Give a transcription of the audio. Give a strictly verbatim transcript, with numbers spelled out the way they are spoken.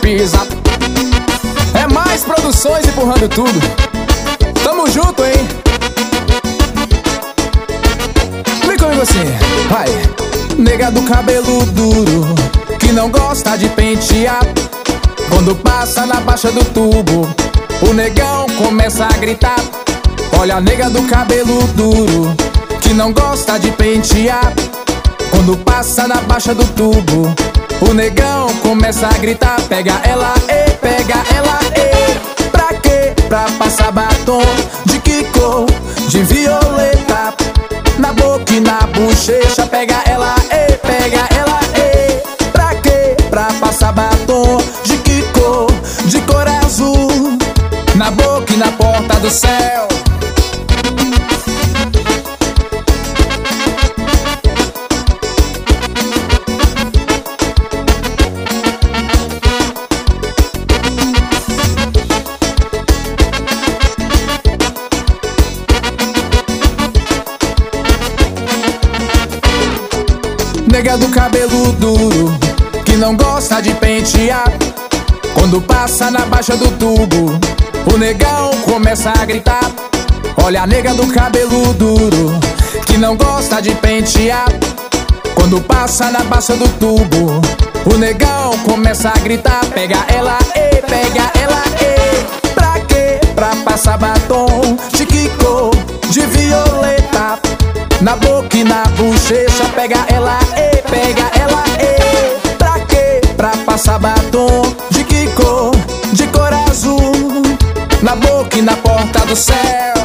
pisa. É mais produções empurrando tudo. Tamo junto, hein? Vem comigo assim, vai. Nega do cabelo duro, que não gosta de pentear. Quando passa na baixa do tubo, o negão começa a gritar. Olha a nega do cabelo duro, que não gosta de pentear. Quando passa na baixa do tubo, o negão começa a gritar. Pega ela, e pega ela, e pra quê? Pra passar batom de que cor? De violeta. Na boca e na bochecha. Pega ela, e pega ela, e pra quê? Pra passar batom de que cor? De cor azul. Na boca e na porta do céu. Nega do cabelo duro, que não gosta de pentear. Quando passa na baixa do tubo, o negão começa a gritar. Olha a nega do cabelo duro, que não gosta de pentear. Quando passa na baixa do tubo, o negão começa a gritar. Pega ela, e pega ela, e pra quê? Pra passar batom de que cor? De violeta. Na boca e na bochecha. Pega ela, e pega ela, e pra quê? Pra passar batom de que cor? De cor azul. Na boca e na porta do céu.